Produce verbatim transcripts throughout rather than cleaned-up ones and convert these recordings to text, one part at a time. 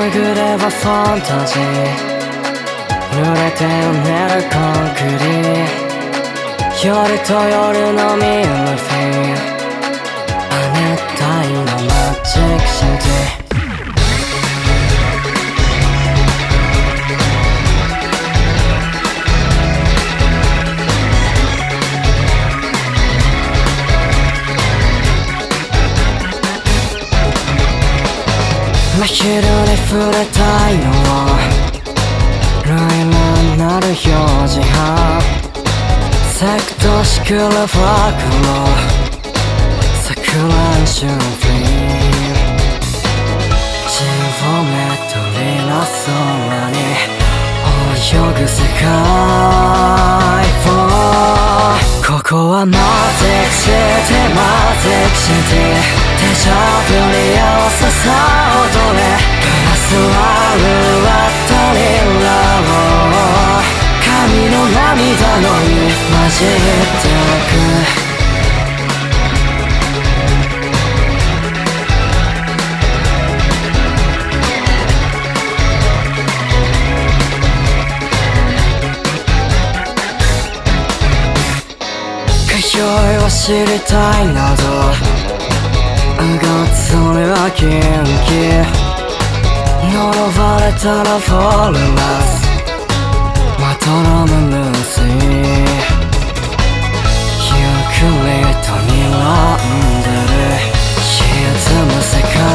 ぐれはファンタジー濡れて埋めるコンクリ夜と夜のミルフィー亜熱帯のマジックシティ真昼に触れたいのはルイラなるよじはんセクトしくるフラッグのサクランシュンフリージオメトリの空に泳ぐ世界ここはマジックシティマジックシティデジャブに合わせさ踊れガラス割る渡り裏を髪の涙のに混じってく今宵は知りたいなどがそれは元気呪われたらフォールラスまとろむルーシーゆっくりと睨んでる沈む世界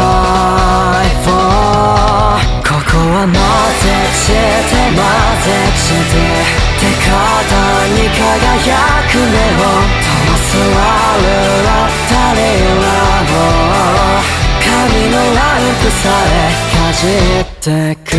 ここはマジックシティマジックシティ手肩に輝く目を灯すある渡り裏髪のランプさえかじってく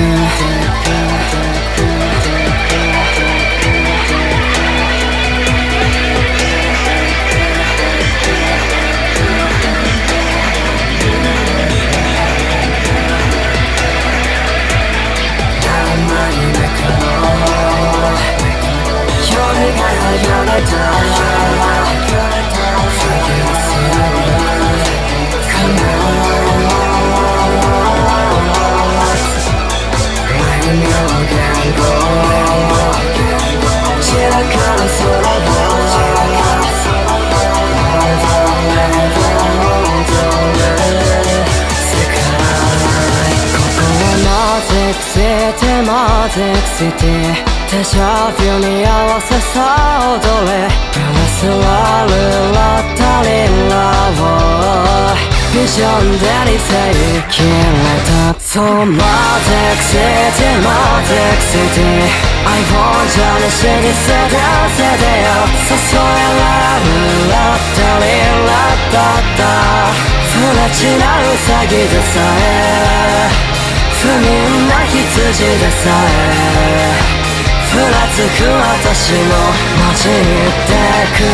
マジックシティデジャビュに合わせさ踊れガラス割る渡り裏をビジョンで理性切れたそうマジックシティマジックシティ iPhone じゃにしにせでせでよ誘えられる渡り裏だった不らちなウサギでさえ不眠な羊でさえふらつく私も混じってく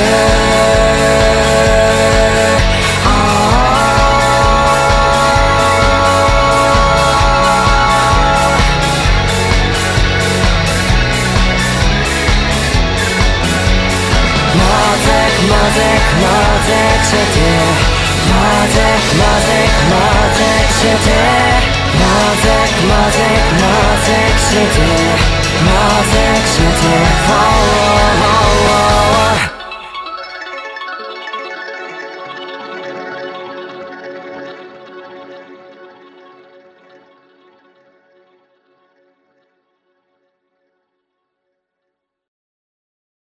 マジックマジックマジックシティマジックマジックマジックシティMagic, magic, magic city, magic city.